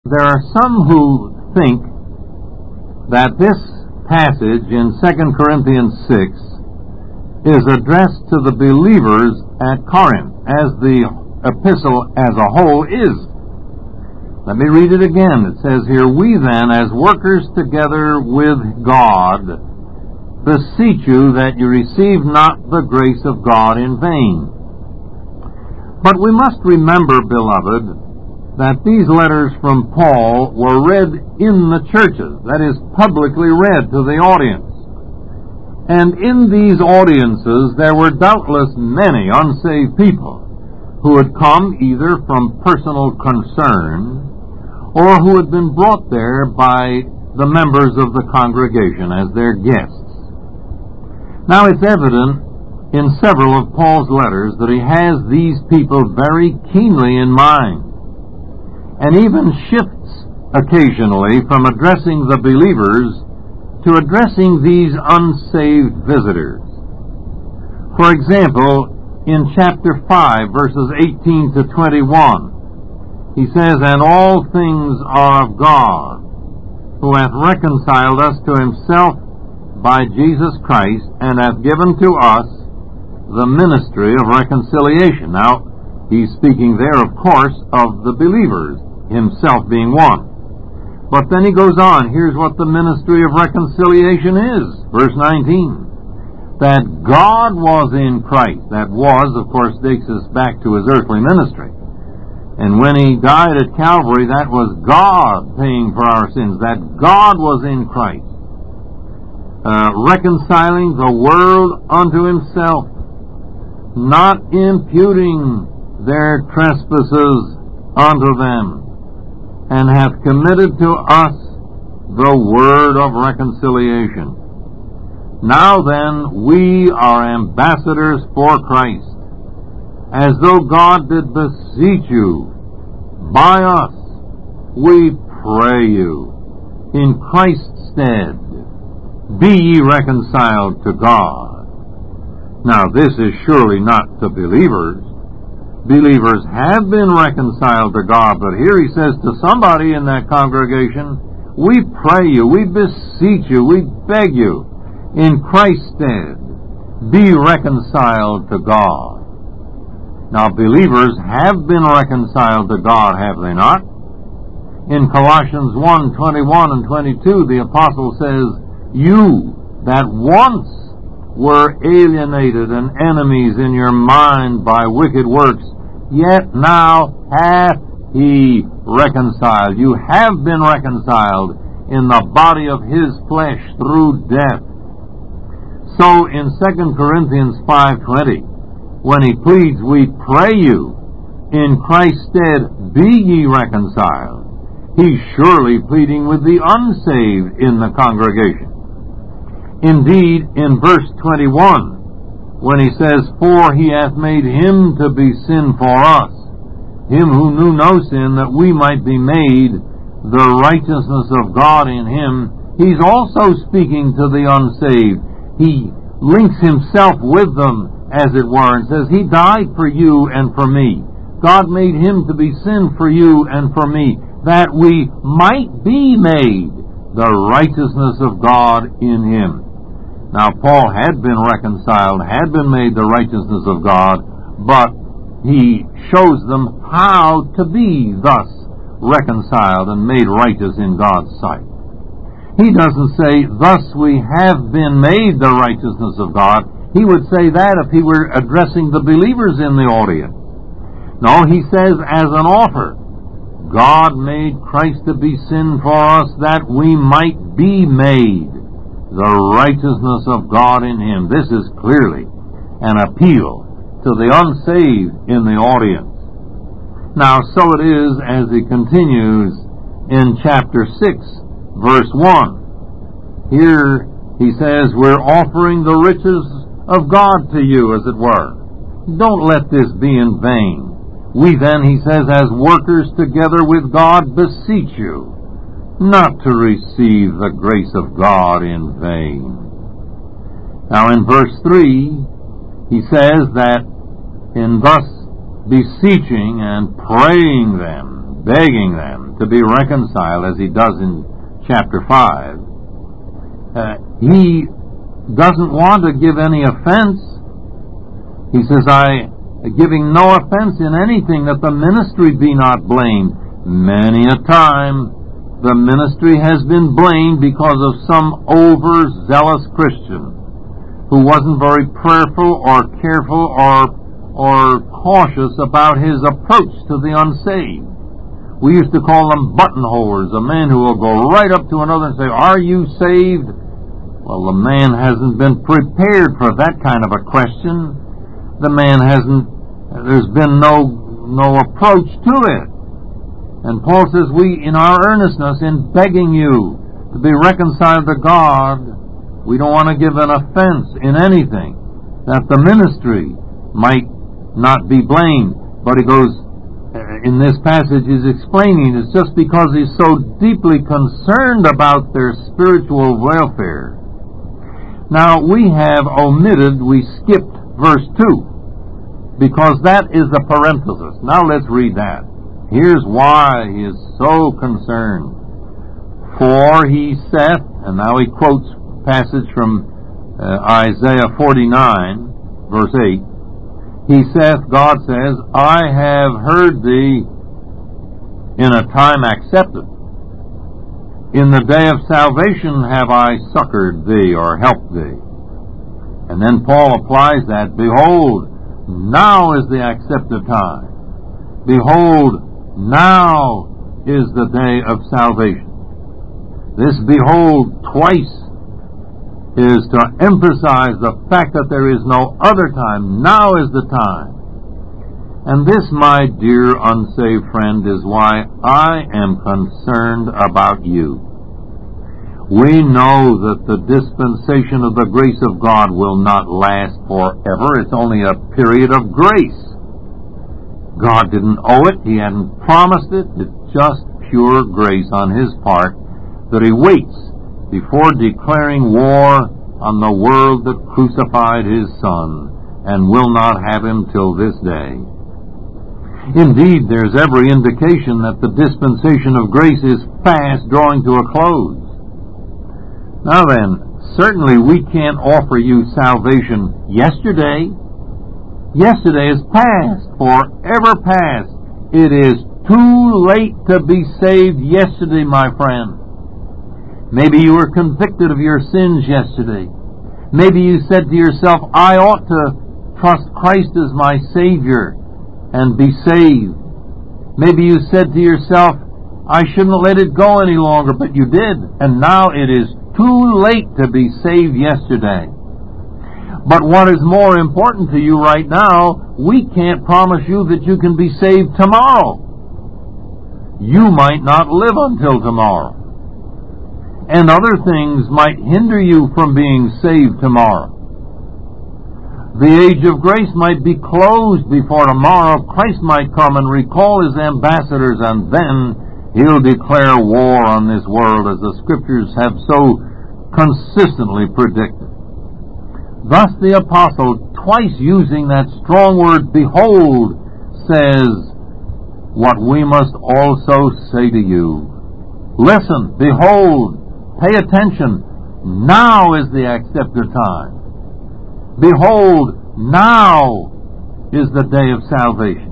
There are some who think that this passage in 2 Corinthians 6 is addressed to the believers at Corinth, as the epistle as a whole is. Let me read it again. It says here, "We then, as workers together with God, beseech you that you receive not the grace of God in vain." But we must remember, beloved, that these letters from Paul were read in the churches, that is, publicly read to the audience. And in these audiences there were doubtless many unsaved people who had come either from personal concern or who had been brought there by the members of the congregation as their guests. Now it's evident in several of Paul's letters that he has these people very keenly in mind, and even shifts occasionally from addressing the believers to addressing these unsaved visitors. For example, in chapter 5, verses 18 to 21, he says, "And all things are of God, who hath reconciled us to himself by Jesus Christ, and hath given to us the ministry of reconciliation." Now, he's speaking there, of course, of the believers, himself being one. But then he goes on. Here's what the ministry of reconciliation is. Verse 19. That God was in Christ. That was, of course, takes us back to his earthly ministry. And when he died at Calvary, that was God paying for our sins. That God was in Christ, reconciling the world unto himself, not imputing their trespasses unto them, and hath committed to us the word of reconciliation. Now then, we are ambassadors for Christ, as though God did beseech you by us. We pray you, in Christ's stead, be ye reconciled to God. Now this is surely not to believers. Believers have been reconciled to God, but here he says to somebody in that congregation, we pray you, we beseech you, we beg you, in Christ's stead, be reconciled to God. Now believers have been reconciled to God, have they not? In Colossians 1, 21 and 22, the apostle says, "You that once were alienated and enemies in your mind by wicked works, yet now hath he reconciled." You have been reconciled in the body of his flesh through death. So in 2 Corinthians 5:20, when he pleads, "We pray you, in Christ's stead, be ye reconciled," he's surely pleading with the unsaved in the congregation. Indeed, in verse 21, when he says, "For he hath made him to be sin for us, him who knew no sin, that we might be made the righteousness of God in him," he's also speaking to the unsaved. He links himself with them, as it were, and says, he died for you and for me. God made him to be sin for you and for me, that we might be made the righteousness of God in him. Now, Paul had been reconciled, had been made the righteousness of God, but he shows them how to be thus reconciled and made righteous in God's sight. He doesn't say, "Thus we have been made the righteousness of God." He would say that if he were addressing the believers in the audience. No, he says, as an offer, God made Christ to be sin for us, that we might be made the righteousness of God in him. This is clearly an appeal to the unsaved in the audience. Now, so it is as he continues in chapter 6, verse 1. Here he says, "We're offering the riches of God to you," as it were. Don't let this be in vain. "We then," he says, "as workers together with God, beseech you not to receive the grace of God in vain." Now in verse 3, he says that in thus beseeching and praying them, begging them to be reconciled, as he does in chapter 5, he doesn't want to give any offense. He says, giving no offense in anything, that the ministry be not blamed. Many a time the ministry has been blamed because of some overzealous Christian who wasn't very prayerful or careful or cautious about his approach to the unsaved. We used to call them buttonholers, a man who will go right up to another and say, "Are you saved?" Well, the man hasn't been prepared for that kind of a question. There's been no approach to it. And Paul says, we, in our earnestness in begging you to be reconciled to God, we don't want to give an offense in anything, that the ministry might not be blamed. But he goes, in this passage, he's explaining it's just because he's so deeply concerned about their spiritual welfare. Now, we skipped verse 2, because that is the parenthesis. Now let's read that. Here's why he is so concerned. For he saith, and now he quotes passage from Isaiah 49, verse 8. He saith, God says, I have heard thee in a time accepted. In the day of salvation have I succored thee, or helped thee. And then Paul applies that. Behold, now is the accepted time. Behold, now is the day of salvation. This behold twice is to emphasize the fact that there is no other time. Now is the time. And this, my dear unsaved friend, is why I am concerned about you. We know that the dispensation of the grace of God will not last forever. It's only a period of grace. God didn't owe it. He hadn't promised it. It's just pure grace on his part that he waits before declaring war on the world that crucified his Son and will not have him till this day. Indeed, there's every indication that the dispensation of grace is fast drawing to a close. Now then, certainly we can't offer you salvation yesterday. Yesterday is past, forever past. It is too late to be saved yesterday, my friend. Maybe you were convicted of your sins yesterday. Maybe you said to yourself, I ought to trust Christ as my Savior and be saved. Maybe you said to yourself, I shouldn't let it go any longer, but you did. And now it is too late to be saved yesterday. But what is more important to you right now, we can't promise you that you can be saved tomorrow. You might not live until tomorrow. And other things might hinder you from being saved tomorrow. The age of grace might be closed before tomorrow. Christ might come and recall his ambassadors, and then he'll declare war on this world, as the Scriptures have so consistently predicted. Thus the apostle, twice using that strong word, behold, says what we must also say to you. Listen, behold, pay attention. Now is the accepted time. Behold, now is the day of salvation.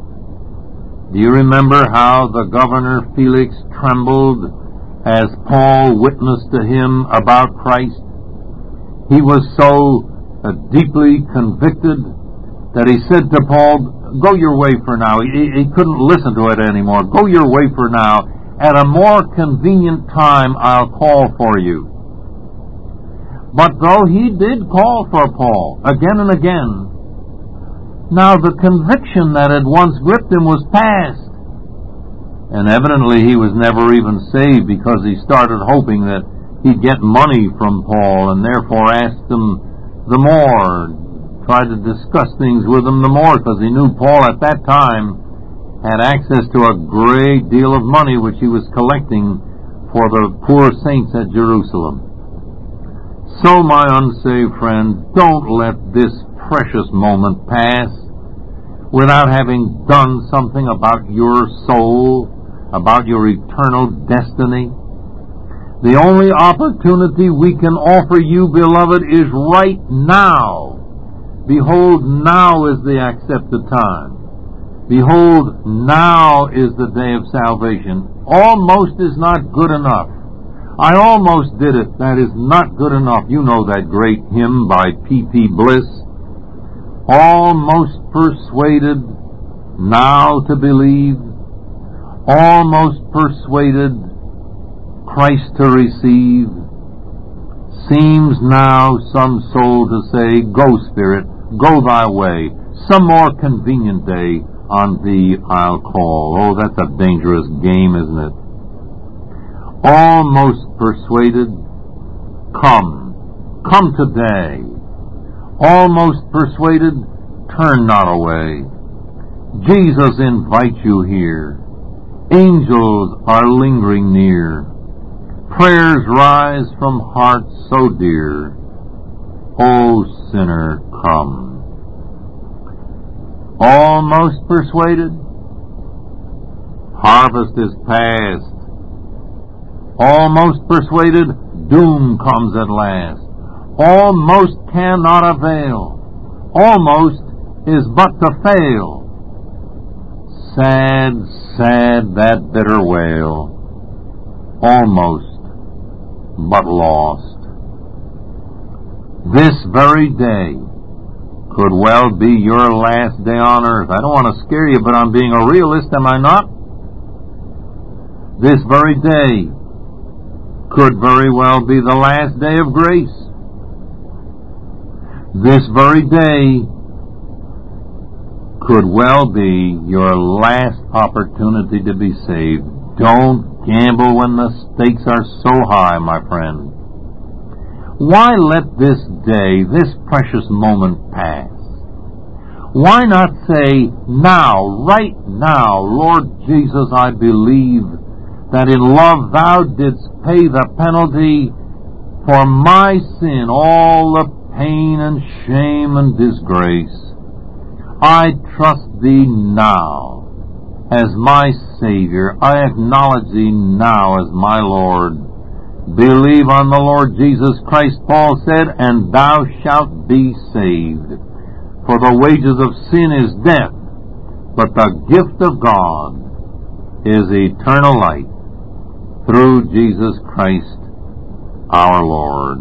Do you remember how the governor Felix trembled as Paul witnessed to him about Christ? He was so deeply convicted that he said to Paul, go your way for now. He couldn't listen to it anymore. Go your way for now. At a more convenient time, I'll call for you. But though he did call for Paul again and again, now the conviction that had once gripped him was past. And evidently he was never even saved, because he started hoping that he'd get money from Paul, and therefore asked him the more, tried to discuss things with him the more, because he knew Paul at that time had access to a great deal of money which he was collecting for the poor saints at Jerusalem. So, my unsaved friend, don't let this precious moment pass without having done something about your soul, about your eternal destiny. The only opportunity we can offer you, beloved, is right now. Behold, now is the accepted time. Behold, now is the day of salvation. Almost is not good enough. I almost did it. That is not good enough. You know that great hymn by P.P. Bliss. Almost persuaded now to believe. Almost persuaded Christ to receive. Seems now some soul to say, Go, Spirit, go thy way. Some more convenient day on thee I'll call. Oh, that's a dangerous game, isn't it? Almost persuaded, come today. Almost persuaded, turn not away. Jesus invites you here. Angels are lingering near. Prayers rise from hearts so dear. O sinner, come. Almost persuaded? Harvest is past. Almost persuaded? Doom comes at last. Almost cannot avail. Almost is but to fail. Sad, sad that bitter wail. Almost, but lost. This very day could well be your last day on earth. I don't want to scare you, but I'm being a realist, am I not? This very day could very well be the last day of grace. This very day could well be your last opportunity to be saved. Don't gamble when the stakes are so high, my friend. Why let this day, this precious moment pass? Why not say now, right now, Lord Jesus, I believe that in love thou didst pay the penalty for my sin, all the pain and shame and disgrace. I trust thee now as my Savior. I acknowledge thee now as my Lord. Believe on the Lord Jesus Christ, Paul said, and thou shalt be saved. For the wages of sin is death, but the gift of God is eternal life through Jesus Christ our Lord.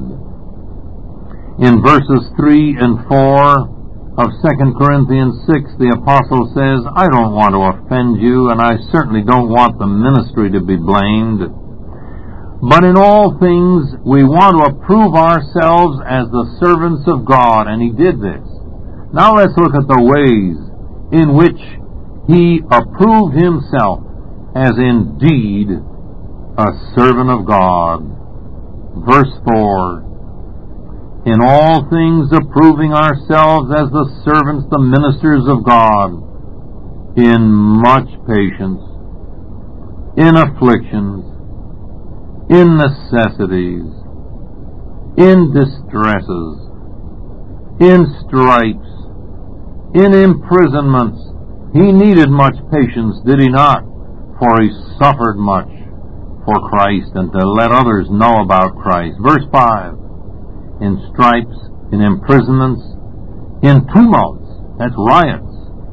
In verses 3 and 4 of 2 Corinthians 6, the apostle says, I don't want to offend you, and I certainly don't want the ministry to be blamed. But in all things, we want to approve ourselves as the servants of God, and he did this. Now let's look at the ways in which he approved himself as indeed a servant of God. Verse 4, in all things approving ourselves as the servants, the ministers of God, in much patience, in afflictions, in necessities, in distresses, in stripes, in imprisonments. He needed much patience, did he not? For he suffered much for Christ and to let others know about Christ. Verse 5, in stripes, in imprisonments, in tumults, that's riots.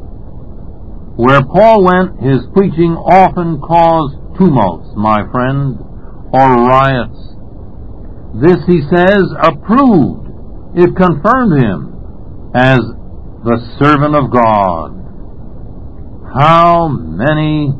Where Paul went, his preaching often caused tumults, my friend, or riots. This, he says, approved. It confirmed him as the servant of God. How many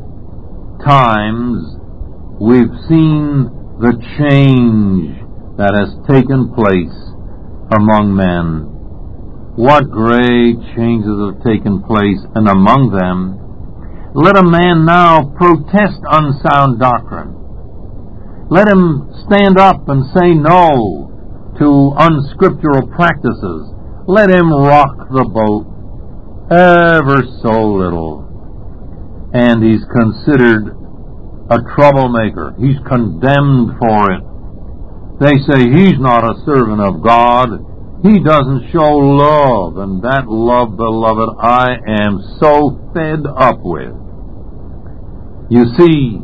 times we've seen the change that has taken place among men. What great changes have taken place, and among them, let a man now protest unsound doctrine. Let him stand up and say no to unscriptural practices. Let him rock the boat ever so little. And he's considered a troublemaker. He's condemned for it. They say he's not a servant of God. He doesn't show love. And that love, beloved, I am so fed up with. You see,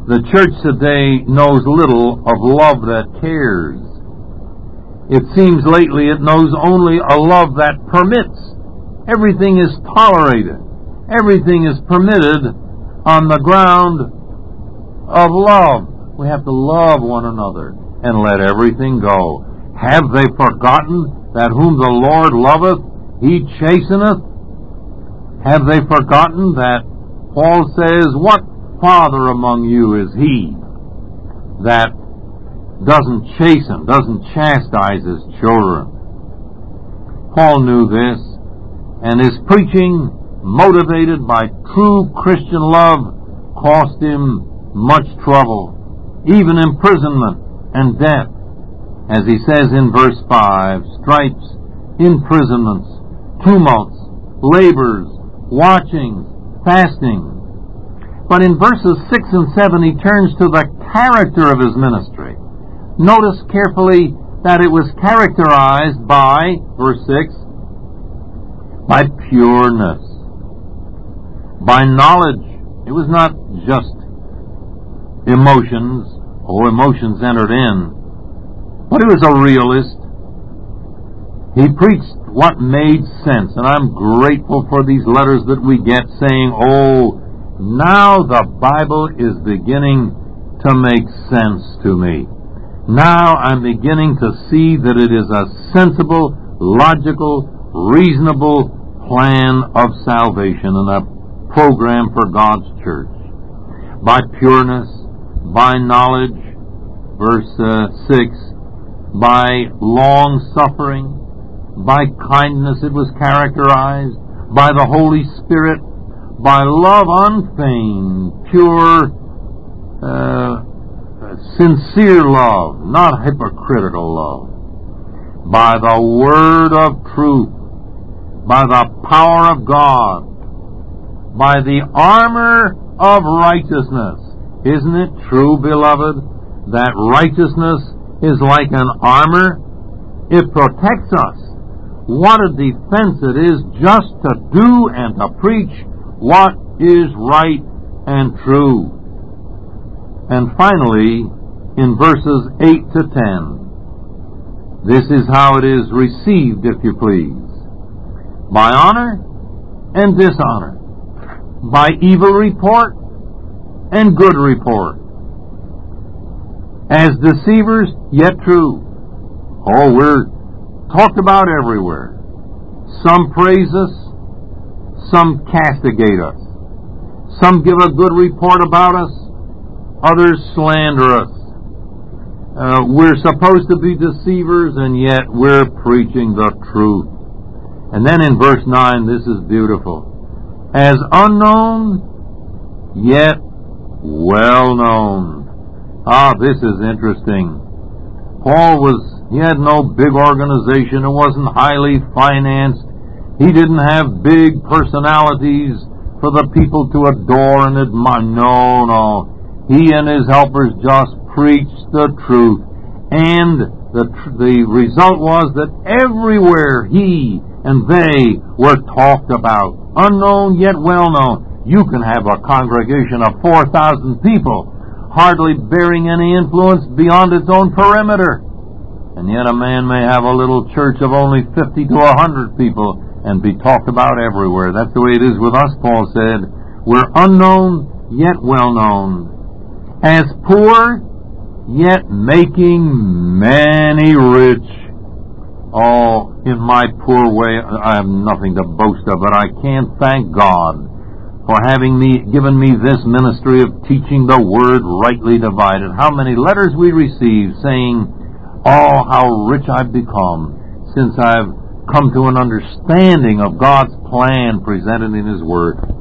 The church today knows little of love that cares. It seems lately it knows only a love that permits. Everything is tolerated. Everything is permitted on the ground of love. We have to love one another and let everything go. Have they forgotten that whom the Lord loveth, he chasteneth? Have they forgotten that Paul says, what father among you is he that doesn't chasten, doesn't chastise his children? Paul knew this, and his preaching, motivated by true Christian love, cost him much trouble, even imprisonment and death. As he says in verse 5, stripes, imprisonments, tumults, labors, watchings, fasting. But in verses 6 and 7 he turns to the character of his ministry. Notice carefully that it was characterized by, verse 6, by pureness, by knowledge. It was not just emotions, or emotions entered in, but he was a realist. He preached what made sense, and I'm grateful for these letters that we get saying, oh, now the Bible is beginning to make sense to me. Now I'm beginning to see that it is a sensible, logical, reasonable plan of salvation and a program for God's church. By pureness, by knowledge, verse 6, by long-suffering, by kindness it was characterized, by the Holy Spirit, by love unfeigned, pure, sincere love, not hypocritical love, by the word of truth, by the power of God, by the armor of righteousness. Isn't it true, beloved, that righteousness is like an armor? It protects us. What a defense it is just to do and to preach what is right and true. And finally, in verses 8 to 10, this is how it is received, if you please. By honor and dishonor, by evil report and good report, as deceivers yet true. Oh, we're talked about everywhere. Some praise us, some castigate us. Some give a good report about us, others slander us. We're supposed to be deceivers, and yet we're preaching the truth. And then in verse 9, this is beautiful. As unknown, yet well known. Ah, this is interesting. Paul he had no big organization. It wasn't highly financed. He didn't have big personalities for the people to adore and admire. No. He and his helpers just preached the truth. And the result was that everywhere he and they were talked about. Unknown yet well known. You can have a congregation of 4,000 people, hardly bearing any influence beyond its own perimeter. And yet a man may have a little church of only 50 to 100 people and be talked about everywhere. That's the way it is with us, Paul said. We're unknown, yet well known. As poor, yet making many rich. Oh, in my poor way, I have nothing to boast of, but I can thank God for having given me this ministry of teaching the Word rightly divided. How many letters we receive saying, oh, how rich I've become since I've come to an understanding of God's plan presented in His Word.